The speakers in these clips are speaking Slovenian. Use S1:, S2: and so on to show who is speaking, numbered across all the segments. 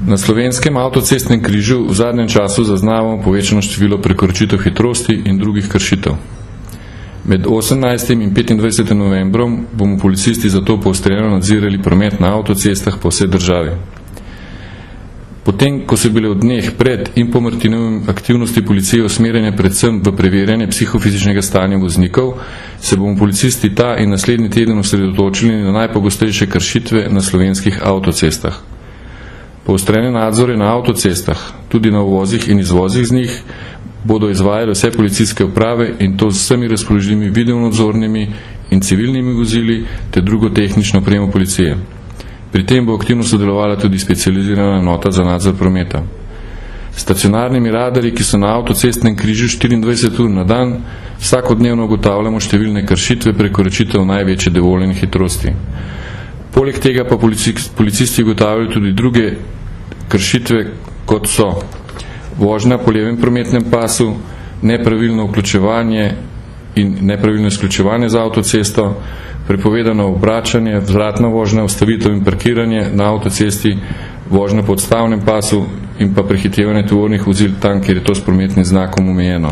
S1: Na slovenskem avtocestnem križu v zadnjem času zaznavamo povečano število prekoračitev hitrosti in drugih kršitev. Med 18. in 25. novembrom bomo policisti zato poostreno nadzirali promet na avtocestah po vsej državi. Potem, ko so bile v dneh pred in po Martinovem aktivnosti policije usmerjene predvsem v preverjanje psihofizičnega stanja voznikov, se bomo policisti ta in naslednji teden osredotočili na najpogostejše kršitve na slovenskih avtocestah. Poostrene nadzore na avtocestah, tudi na uvozih in izvozih z njih, bodo izvajale vse policijske uprave in to z vsemi razpoložljivimi videonadzornimi in civilnimi vozili ter drugo tehnično opremo policije. Pri tem bo aktivno sodelovala tudi specializirana enota za nadzor prometa. Stacionarnimi radarji, ki so na avtocestnem križu 24 ur na dan, vsakodnevno ugotavljamo številne kršitve prekoračitev največje dovoljene hitrosti. Poleg tega pa policisti ugotavljajo tudi druge kršitve, kot so vožnja po levem prometnem pasu, nepravilno vključevanje in nepravilno izključevanje za avtocesto, prepovedano obračanje, vzvratna vožnja, ustavitev in parkiranje na avtocesti, vožnja po odstavnem pasu in pa prehitevanje tovornih vozil tam, kjer je to s prometnim znakom omejeno.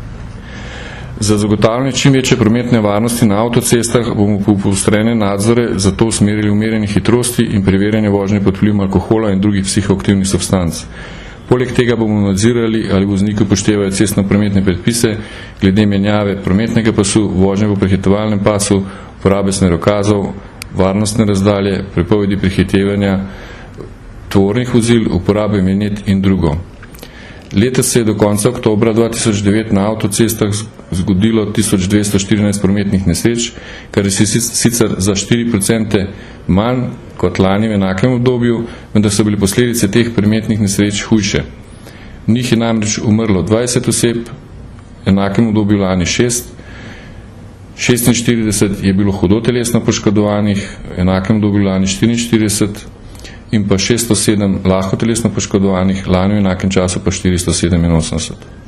S1: Za zagotavljanje čim večje prometne varnosti na avtocestah bomo poostrene nadzore zato usmerili umirjanje hitrosti in preverjanje vožnje pod vplivom alkohola in drugih psihoaktivnih substanc. Poleg tega bomo nadzirali, ali vozniki upoštevajo cestno-prometne predpise glede menjave prometnega pasu, vožnje po prehitevalnem pasu, uporabe smerokazov, varnostne razdalje, prepovedi prehitevanja tovornih vozil, uporabe vinjet in drugo. Letos se je do konca oktobra 2009 na avtocestah zgodilo 1214 prometnih nesreč, kar je sicer za 4% manj kot lani v enakem obdobju, vendar so bile posledice teh prometnih nesreč hujše. V njih je namreč umrlo 20 oseb, v enakem obdobju lani 6, 46 je bilo hudo telesno poškodovanih, v enakem obdobju lani 44 in pa 607 lahko telesno poškodovanih, lani v enakem času pa 487.